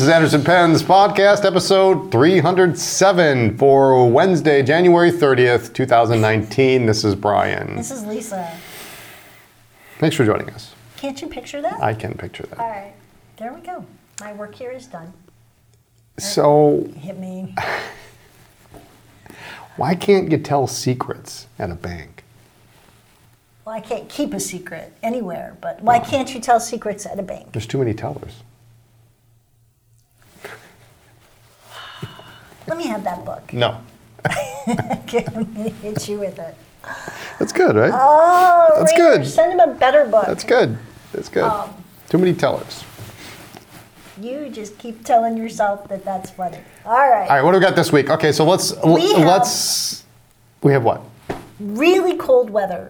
is Anderson Penn's podcast, episode 307 for Wednesday, January 30th, 2019. This is Brian. This is Lisa. Thanks for joining us. Can't you picture that? I can picture that. All right. There we go. My work here is done. So, Hit me. why can't you tell secrets at a bank? Well, I can't keep a secret anywhere, but why can't you tell secrets at a bank? There's too many tellers. Let me have that book. No. Okay, I'm going to hit you with it. That's good, right? Oh, That's Reader, good. Send him a better book. That's good. That's good. Too many tellers. You just keep telling yourself that that's funny. All right. All right, what do we got this week? Okay, so we have what? Really cold weather.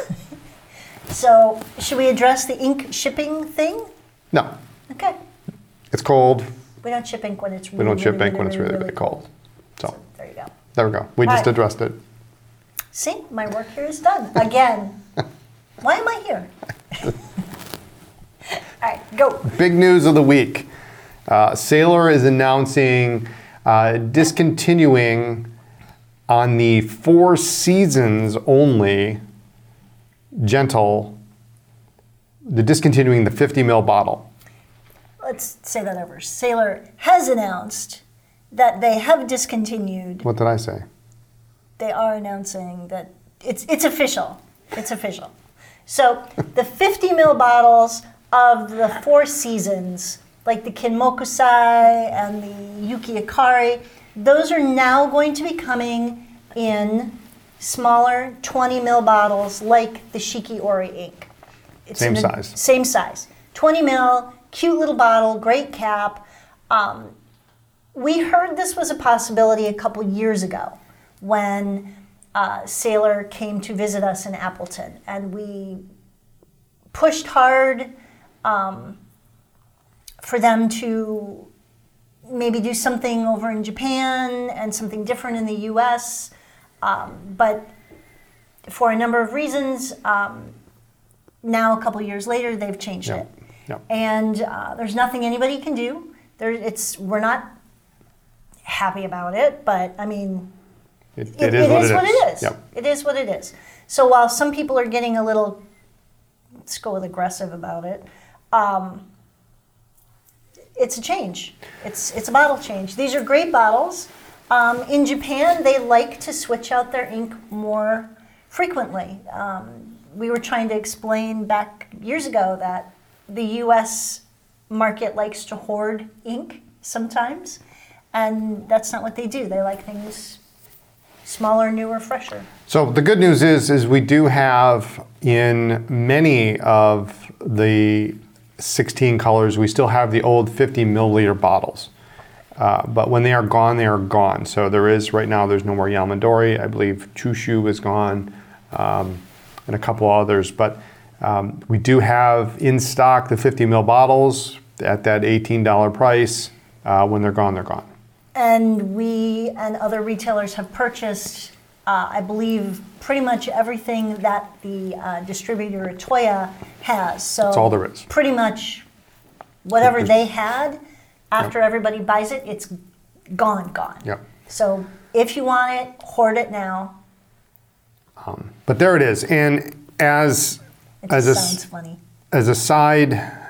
So, should we address the ink shipping thing? No. Okay. It's cold. We don't ship ink when it's We really, don't ship really, ink when it's really, really cold. So, So, there you go. there we go. We just right. addressed it. See, my work here is done. Again. Why am I here? All right, go. Big news of the week. Sailor is announcing discontinuing on the 4 seasons only Gentle, discontinuing the 50 ml bottle. Let's say that over. Sailor has announced that they have discontinued. What did I say? They are announcing that it's official. It's official. So the 50 ml bottles of the 4 seasons, like the Kinmokusai and the Yuki Akari, those are now going to be coming in smaller 20 ml bottles like the Shiki Ori ink. It's Same in size. Same size. 20 ml, cute little bottle, great cap. We heard this was a possibility a couple years ago when Sailor came to visit us in Appleton, and we pushed hard for them to maybe do something over in Japan and something different in the US. But for a number of reasons, now a couple years later, they've changed it. Yep. And there's nothing anybody can do. We're not happy about it, but I mean, It is what it is. Yep. It is what it is. So while some people are getting a little, let's go with aggressive about it, it's a change. It's a bottle change. These are great bottles. In Japan, they like to switch out their ink more frequently. We were trying to explain back years ago that the U.S. market likes to hoard ink sometimes, and that's not what they do. They like things smaller, newer, fresher. So the good news is we do have in many of the 16 colors, we still have the old 50 milliliter bottles. But when they are gone, they are gone. So there's no more Yamadori. I believe Chushu is gone, and a couple others. But we do have in stock the 50 ml bottles at that $18 price. When they're gone, they're gone. And we and other retailers have purchased, I believe, pretty much everything that the distributor Toya has. So that's all there is. Pretty much whatever they had, after everybody buys it, it's gone. Yep. So if you want it, hoard it now. But there it is. And Sounds funny. As a side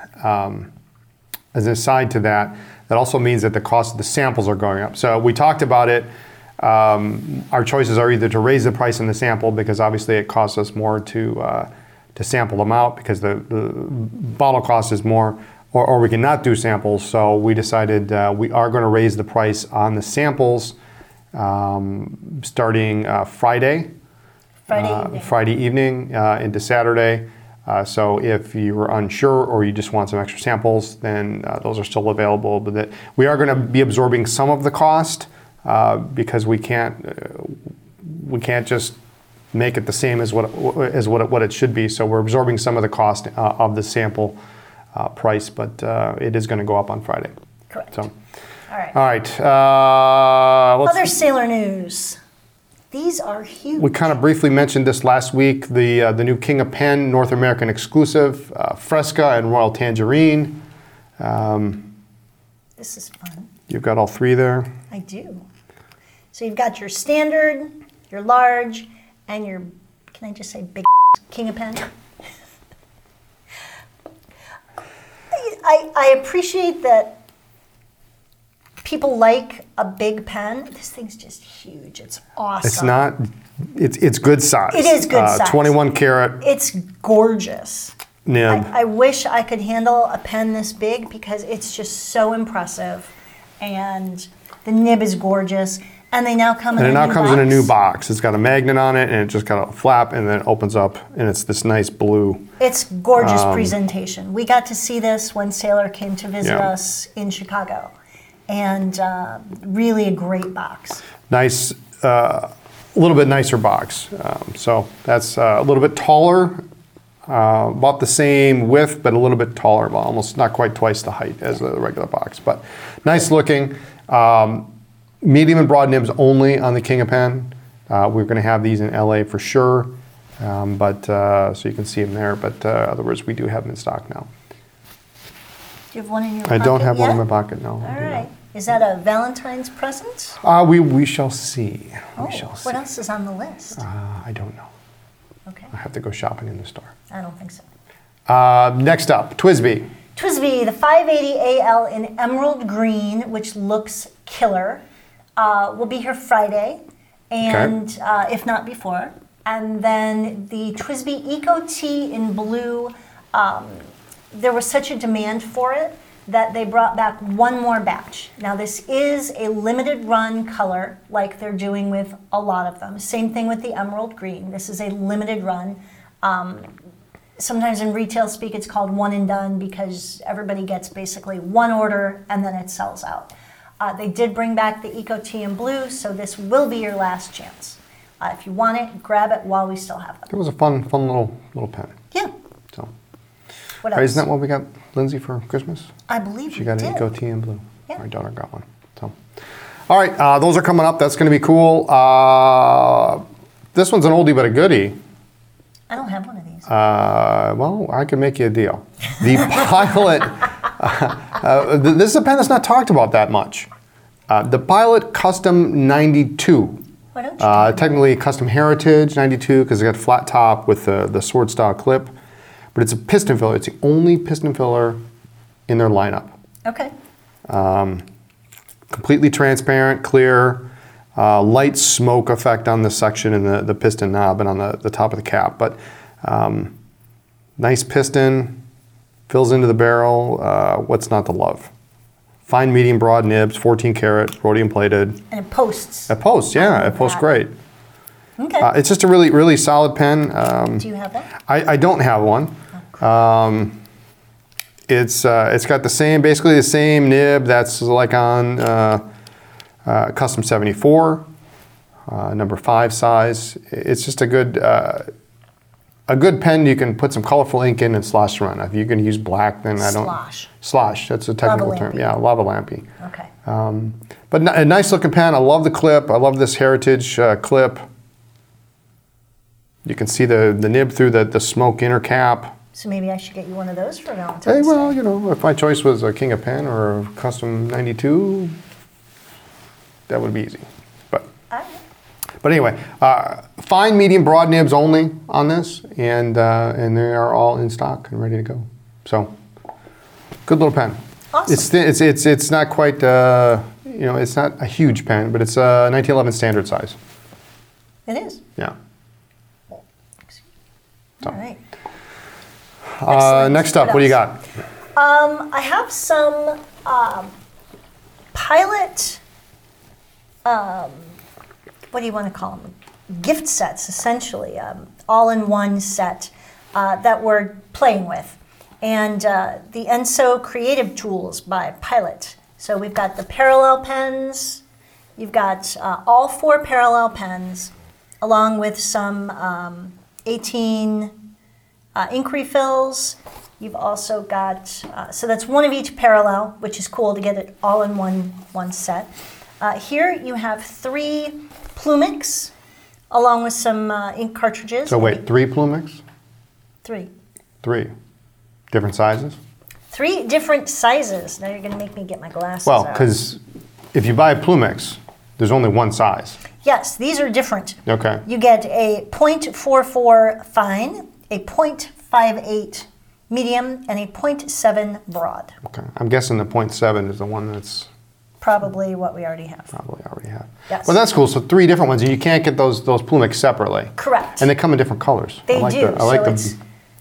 to that, that also means that the cost of the samples are going up. So we talked about it. Our choices are either to raise the price on the sample because obviously it costs us more to sample them out because the bottle cost is more, or we can not do samples. So we decided we are going to raise the price on the samples starting Friday evening into Saturday. So if you were unsure or you just want some extra samples, then those are still available. But we are going to be absorbing some of the cost because we can't just make it the same as what it should be. So we're absorbing some of the cost of the sample price, but it is going to go up on Friday. Correct. So, all right. Other Sailor news. These are huge. We kind of briefly mentioned this last week. The new King of Pen North American exclusive, Fresca and Royal Tangerine. This is fun. You've got all three there. I do. So you've got your standard, your large, and your, can I just say big King of Pen? I appreciate that people like a big pen. This thing's just huge. It's awesome. It's not, it's good size. It is good size. 21 karat It's gorgeous. nib. I wish I could handle a pen this big because it's just so impressive. And the nib is gorgeous. And they now come in a new box. And it now comes in a new box. It's got a magnet on it, and it just got a flap, and then it opens up, and it's this nice blue. It's gorgeous presentation. We got to see this when Sailor came to visit us in Chicago. And really a great box. Nice, a little bit nicer box. So that's a little bit taller, about the same width, but a little bit taller, well, almost not quite twice the height as the regular box. But nice looking. Medium and broad nibs only on the King of Pen. We're going to have these in LA for sure, so you can see them there. But otherwise, we do have them in stock now. Do you have one in your I pocket don't have yet? one in my pocket, no. All right. Is that a Valentine's present? We shall see. Oh, We shall see. what else is on the list? I don't know. Okay, I have to go shopping in the store. I don't think so. Next up, TWSBI. TWSBI, the 580AL in emerald green, which looks killer, will be here Friday, and if not before. And then the TWSBI Eco T in blue, there was such a demand for it that they brought back one more batch. Now this is a limited run color like they're doing with a lot of them. Same thing with the emerald green. This is a limited run. Sometimes in retail speak it's called one and done because everybody gets basically one order and then it sells out. They did bring back the Eco T in blue, so this will be your last chance. If you want it, grab it while we still have them. It was a fun little pen. Yeah. So, What else? isn't that what we got Lindsay for Christmas? I believe She we got did. an Eco T in blue. Yeah. My daughter got one. So, all right, those are coming up. That's going to be cool. This one's an oldie but a goodie. I don't have one of these. Well, I could make you a deal. The Pilot. This is a pen that's not talked about that much. The Pilot Custom 92. Why don't you? Technically Custom Heritage 92 because it got flat top with the sword style clip, but it's a piston filler. It's the only piston filler in their lineup. Okay. Completely transparent, clear, light smoke effect on the section and the piston knob and on the top of the cap. But nice piston, fills into the barrel. What's not to love? Fine, medium, broad nibs, 14 karat, rhodium plated. And it posts. It posts, yeah, it posts that. great. Okay. It's just a really solid pen. Do you have one? I don't have one. It's got basically the same nib that's like on Custom 74, number 5 size. It's just a good pen you can put some colorful ink in and slosh around. If you can use black, then I don't. Slosh, that's a technical term. Yeah, lava lampy. Okay. But a nice looking pen. I love the clip. I love this Heritage clip. You can see the nib through the smoke inner cap. So maybe I should get you one of those for Valentine's Hey, Day. well, you know, if my choice was a King of Pen or a Custom 92, that would be easy. But All right. But anyway, fine, medium, broad nibs only on this, and they are all in stock and ready to go. So, good little pen. Awesome. It's thin, it's not quite it's not a huge pen, but it's a 1911 standard size. It is. Yeah. All right. Next up, what do you got? I have some Pilot, what do you want to call them? Gift sets, essentially, all-in-one set that we're playing with. And the Enso Creative Tools by Pilot. So we've got the parallel pens, you've got all 4 parallel pens, along with some 18 ink refills. You've also got, so that's one of each parallel, which is cool to get it all in one set. Here you have 3 Plumix, along with some ink cartridges. So wait, 3 Plumix? 3. 3. Different sizes? 3 different sizes. Now you're going to make me get my glasses Well, out. because if you buy a Plumix, there's only one size. Yes, these are different. Okay. You get a .44 fine, a .58 medium, and a .7 broad. Okay. I'm guessing the 0.7 is the one that's Probably what we already have. probably already have. Yes. Well, that's cool. So 3 different ones, and you can't get those Plumix separately. Correct. And they come in different colors. They I like do. I like So the it's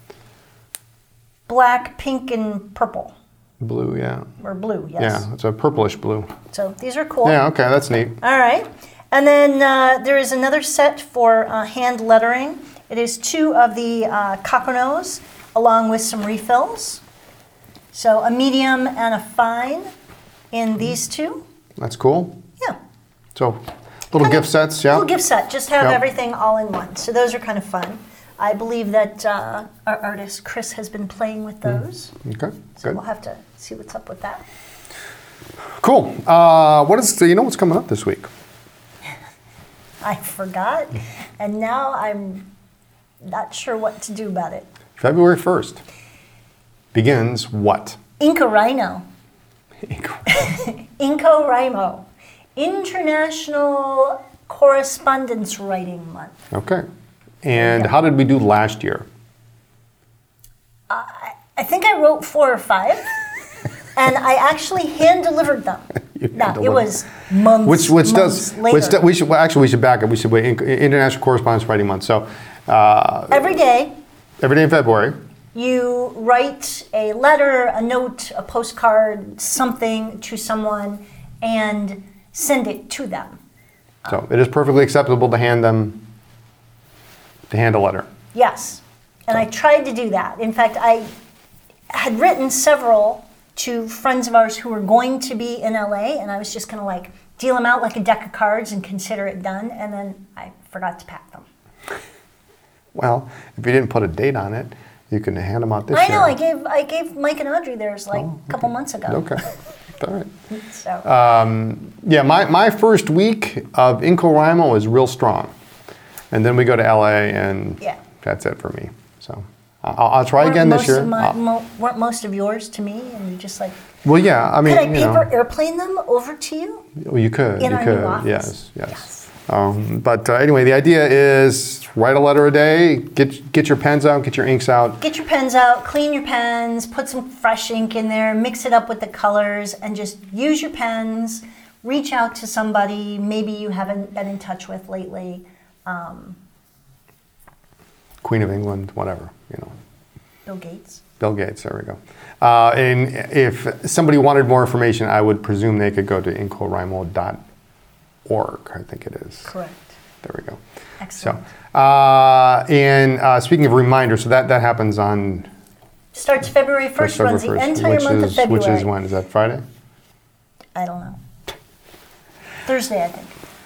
black, pink, and purple. blue. Yeah. Or blue, yes. Yeah. It's a purplish blue. So these are cool. Yeah. Okay. That's neat. All right. And then there is another set for hand lettering. It is 2 of the Kakonos along with some refills. So a medium and a fine in these 2. That's cool. Yeah. So little gift sets. Yeah. Little gift set. Just have Yep. everything all in one. So those are kind of fun. I believe that our artist Chris has been playing with those. Okay. So Good. we'll have to see what's up with that. Cool. What is? You know what's coming up this week? I forgot, and now I'm not sure what to do about it. February 1st begins what? Inca Rhino. Inco Rimo. International Correspondence Writing Month. Okay. And how did we do last year? I think I wrote 4 or 5, and I actually hand delivered them. You No, it hand-delivered. was months. Which does later. we should we should back up. We should wait International Correspondence Writing Month. So Every day every day in February. you write a letter, a note, a postcard, something to someone, and send it to them. So it is perfectly acceptable to hand a letter. Yes, and I tried to do that. In fact, I had written several to friends of ours who were going to be in LA, and I was just going to like deal them out like a deck of cards and consider it done, and then I forgot to pack them. Well, if you didn't put a date on it, you can hand them out this I year. know, I gave Mike and Audrey theirs like a couple months ago. Okay. All right. So, Yeah, my first week of NaCoWriMo was real strong. And then we go to LA and Yeah. that's it for me. So I'll try again this year. Weren't most of yours to me, and you just like, Well, yeah, I mean, could I you know. paper airplane them over to you? Well, you could. In you our could. new office? Yes. But anyway, the idea is write a letter a day. Get your pens out. Get your inks out. Get your pens out, clean your pens, put some fresh ink in there, mix it up with the colors, and just use your pens. Reach out to somebody maybe you haven't been in touch with lately. Queen of England, whatever. You know, Bill Gates. Bill Gates. There we go. And if somebody wanted more information, I would presume they could go to NaCoWriMo.org. I think it is. Correct. There we go. Excellent. So, and speaking of reminders, so that happens on Starts February 1st, runs the February 1st, entire month of February. Which is when? Is that Friday? I don't know. Thursday, I think.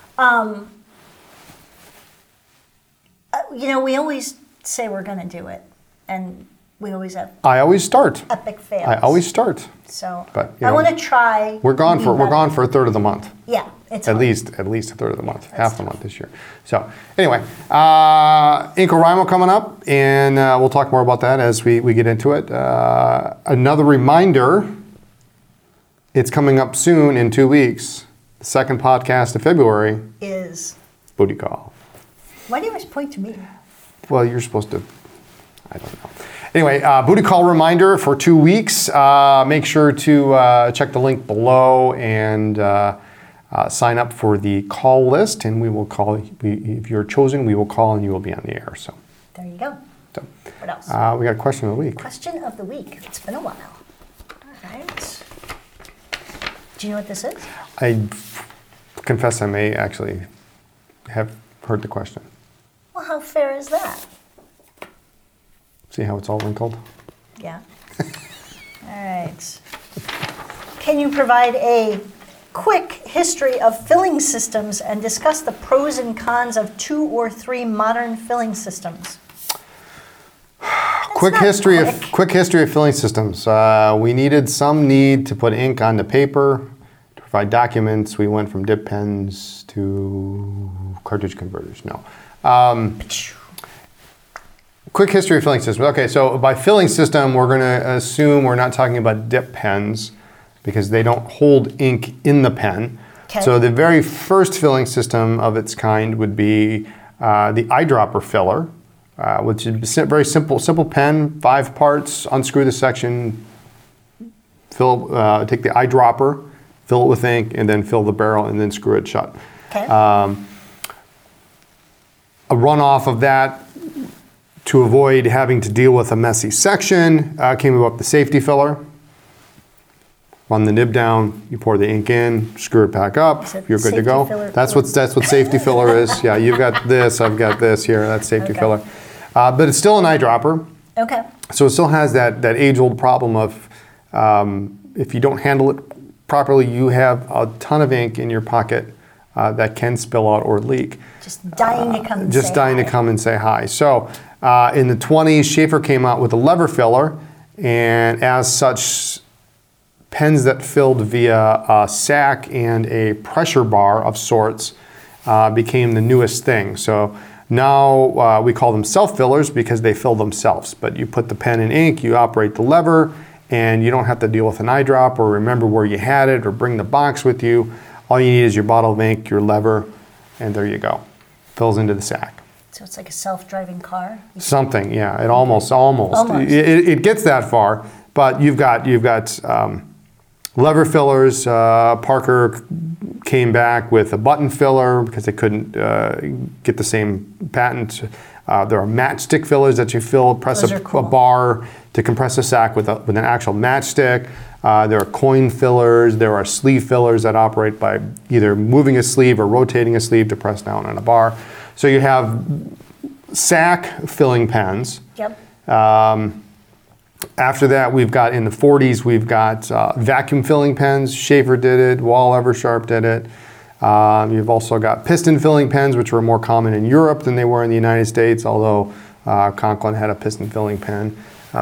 You know, we always say we're going to do it, and we always have I always start. epic fails. I always start. So But, you I know, want to try. We're gone to for be we're better. gone for a third of the month. Yeah, it's At hard. least a third of the month, half the month this year. So anyway, NaCoWriMo coming up, and we'll talk more about that as we get into it. Another reminder, it's coming up soon in 2 weeks. The second podcast of February, Is Booty Call. why do you always point to me? Well, you're supposed to, I don't know. Anyway, Booty Call reminder for 2 weeks. Make sure to check the link below and sign up for the call list, and we will call. If you're chosen, we will call, and you will be on the air. So, There you go. so What else? we got a question of the week. Question of the week. It's been a while. All right. Do you know what this is? I confess I may actually have heard the question. Well, how fair is that? See how it's all wrinkled? Yeah. All right. Can you provide a quick history of filling systems and discuss the pros and cons of 2 or 3 modern filling systems? Quick not history quick. of filling systems. We needed some need to put ink on the paper to provide documents. We went from dip pens to cartridge converters. No. quick history of filling systems. Okay, so by filling system, we're going to assume we're not talking about dip pens because they don't hold ink in the pen. Okay. So the very first filling system of its kind would be the eyedropper filler, which is a very simple pen, 5 parts, unscrew the section, take the eyedropper, fill it with ink, and then fill the barrel and then screw it shut. Okay. A runoff of that to avoid having to deal with a messy section came about the safety filler. Run the nib down, you pour the ink in, screw it back up, you're good to go. That's what safety filler is. Yeah, you've got this, I've got this here, that's safety filler. But it's still an eyedropper. Okay. So it still has that age-old problem of if you don't handle it properly, you have a ton of ink in your pocket that can spill out or leak. Just dying to come and Just say dying hi. to come and say hi. So in the 20s, Schaefer came out with a lever filler, and as such, pens that filled via a sack and a pressure bar of sorts became the newest thing. So now we call them self-fillers because they fill themselves. But you put the pen in ink, you operate the lever, and you don't have to deal with an eyedrop or remember where you had it or bring the box with you. All you need is your bottle of ink, your lever, and there you go. Fills into the sack. So it's like a self-driving car? Something, yeah. It almost. It gets that far, but you've got lever fillers. Parker came back with a button filler because they couldn't get the same patent. There are matchstick fillers that you press a bar to compress a sack with an actual matchstick. There are coin fillers. There are sleeve fillers that operate by either moving a sleeve or rotating a sleeve to press down on a bar. So you have sack filling pens. Yep. After that, we've got in the 40s, we've got vacuum filling pens. Schaefer did it. Wahl Eversharp did it. You've also got piston filling pens, which were more common in Europe than they were in the United States, although Conklin had a piston filling pen.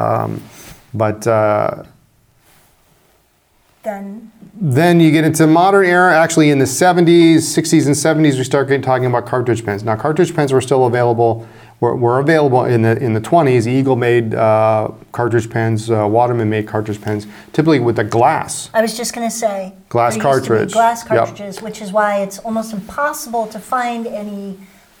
Then you get into modern era. Actually, in the 70s, 60s, and 70s, we start talking about cartridge pens. Now, cartridge pens were still available. Were available in the 20s. Eagle made cartridge pens. Waterman made cartridge pens, typically with a glass. I was just going to say. Glass cartridge. Glass cartridges, which is why it's almost impossible to find any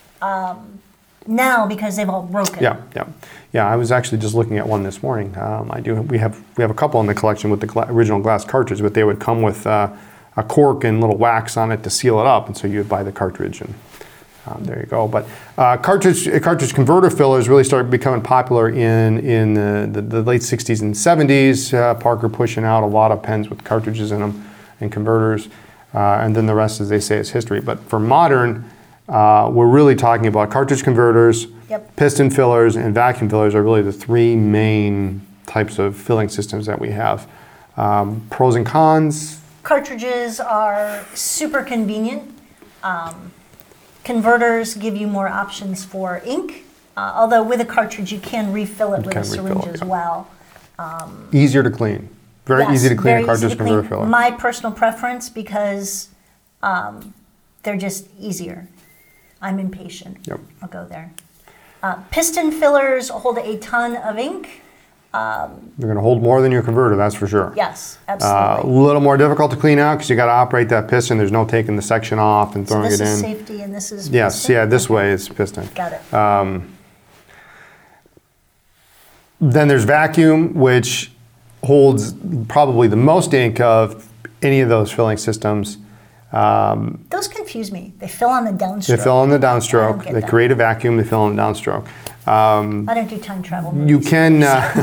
now because they've all broken. Yeah. I was actually just looking at one this morning. We have a couple in the collection with the original glass cartridge, but they would come with a cork and little wax on it to seal it up, and so you would buy the cartridge and. There you go. But cartridge converter fillers really started becoming popular in the late 60s and 70s. Parker pushing out a lot of pens with cartridges in them and converters. And then the rest, as they say, is history. But for modern, we're really talking about cartridge converters, piston fillers, and vacuum fillers are really the 3 main types of filling systems that we have. Pros and cons. Cartridges are super convenient. Converters give you more options for ink, although with a cartridge you can refill it with a syringe as well. Easier to clean. Very easy to clean a cartridge converter filler. My personal preference because they're just easier. I'm impatient. Yep. I'll go there. Piston fillers hold a ton of ink. They're going to hold more than your converter, that's for sure. Yes, absolutely. A little more difficult to clean out because you got to operate that piston. There's no taking the section off and throwing it in. So this is safety and this is yes, piston? yeah, this way is piston. Got it. Then there's vacuum, which holds probably the most ink of any of those filling systems. Those confuse me. They fill on the downstroke. They fill on the downstroke. They that. create a vacuum. They fill on the downstroke. I don't do time travel movies. You can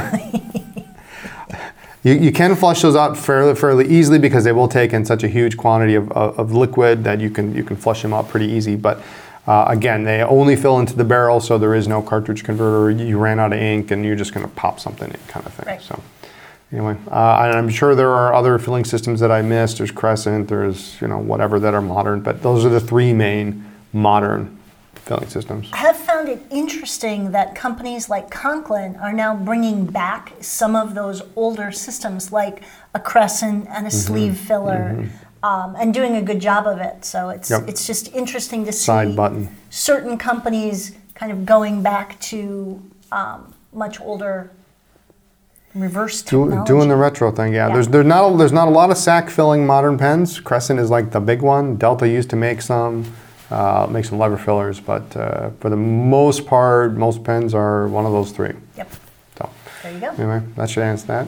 you can flush those out fairly easily because they will take in such a huge quantity of liquid that you can flush them out pretty easy. But again, they only fill into the barrel, so there is no cartridge converter. You ran out of ink, and you're just going to pop something in, kind of thing. Right. So. Anyway, and I'm sure there are other filling systems that I missed. There's Crescent, there's whatever that are modern, but those are the 3 main modern filling systems. I have found it interesting that companies like Conklin are now bringing back some of those older systems, like a Crescent and a sleeve filler, and doing a good job of it. So it's just interesting to see side button. Certain companies kind of going back to much older reverse technology. Doing the retro thing, yeah. Yeah. There's not a lot of sack filling modern pens. Crescent is like the big one. Delta used to make some lever fillers, but for the most part, most pens are one of those three. Yep. So There you go. anyway, that should answer that.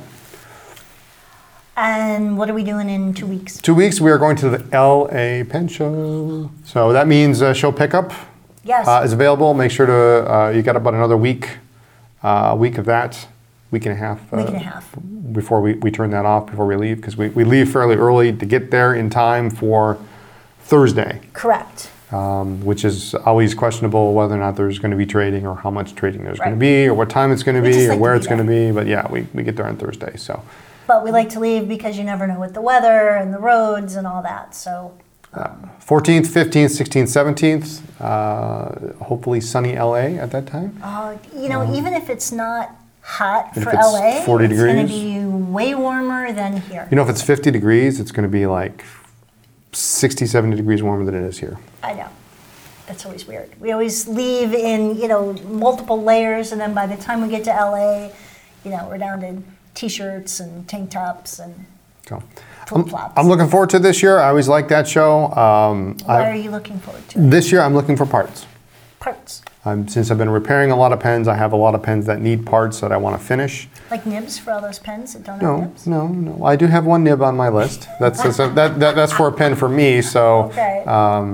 And what are we doing in 2 weeks? 2 weeks, we are going to the LA Pen Show. So that means show pickup Yes. is available. Make sure to, you got about another week of that, week and a half. Week and a half. Before we turn that off, before we leave, because we leave fairly early to get there in time for Thursday, Correct. which is always questionable whether or not there's going to be trading or how much trading there's going to Right. be or what time it's going to We be just or like to where be it's going to there. be. But yeah, we get there on Thursday. So But we like to leave because you never know with the weather and the roads and all that. So 14th, 15th, 16th, 17th, hopefully sunny LA at that time. even if it's not hot If for it's LA, 40 it's going to degrees. be way warmer than here. You know, if it's 50 degrees, it's going to be like 60, 70 degrees warmer than it is here. I know. That's always weird. We always leave in, multiple layers, and then by the time we get to LA, we're down to t-shirts and tank tops and So flip-flops. I'm looking forward to this year. I always like that show. What are you looking forward to? This year, I'm looking for parts. Parts. Since I've been repairing a lot of pens, I have a lot of pens that need parts that I want to finish. Like nibs for all those pens that don't have nibs? No. I do have one nib on my list. That's for a pen for me. So, Okay.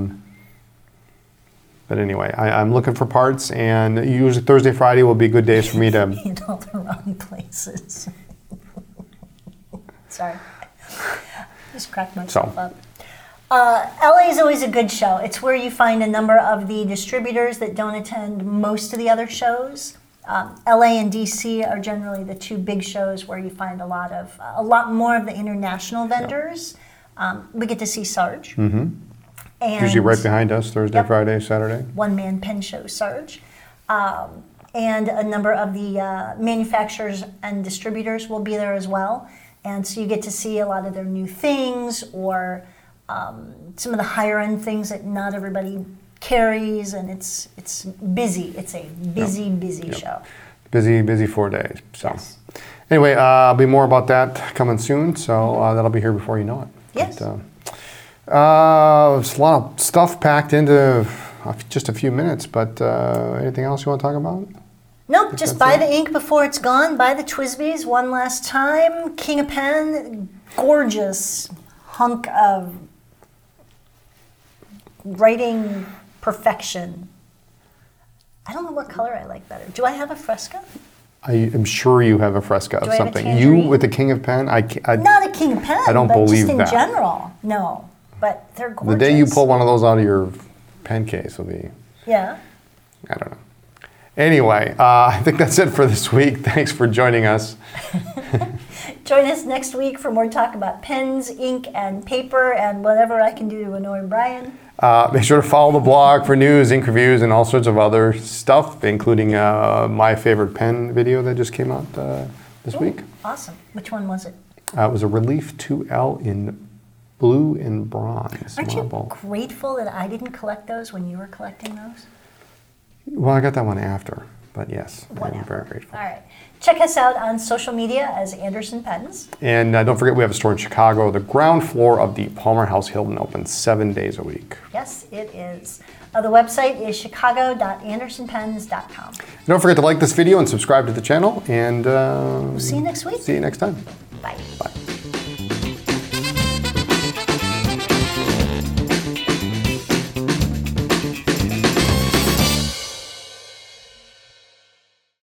but anyway, I'm looking for parts, and usually Thursday, Friday will be good days for me to. In all the wrong places. Sorry. Just cracked myself up. LA is always a good show. It's where you find a number of the distributors that don't attend most of the other shows. LA and DC are generally the two big shows where you find a lot more of the international vendors. We get to see Sarge. Mm-hmm. And Usually right behind us, Thursday, Yep. Friday, Saturday. one-man pen show Sarge. And a number of the manufacturers and distributors will be there as well. And so you get to see a lot of their new things or some of the higher-end things that not everybody carries. And it's busy. It's a busy show. Busy 4 days. So Yes. anyway, there'll be more about that coming soon. So that'll be here before you know it. Yes. But, there's a lot of stuff packed into just a few minutes. But anything else you want to talk about? Nope, just buy the ink before it's gone. Buy the Twisbees one last time. King of Pen, gorgeous hunk of writing perfection. I don't know what color I like better. Do I have a Fresca? I am sure you have a Fresca of Do I have a something. tangerine? You with the King of Pen? I Not a King of Pen, I don't but believe just in that. general. No, but they're gorgeous. the day you pull one of those out of your pen case will be, Yeah. I don't know. Anyway, I think that's it for this week. Thanks for joining us. Join us next week for more talk about pens, ink, and paper, and whatever I can do to annoy Brian. Make sure to follow the blog for news, ink reviews, and all sorts of other stuff, including my favorite pen video that just came out this week. Awesome. Which one was it? It was a Relief 2L in blue and bronze Aren't marble. you grateful that I didn't collect those when you were collecting those? Well, I got that one after, but yes, I'm Whatever. very grateful. All right. Check us out on social media as Anderson Pens. And don't forget, we have a store in Chicago. The ground floor of the Palmer House Hilton opens 7 days a week. Yes, it is. The website is chicago.andersonpens.com. Don't forget to like this video and subscribe to the channel. And We'll see you next week. see you next time. Bye. Bye.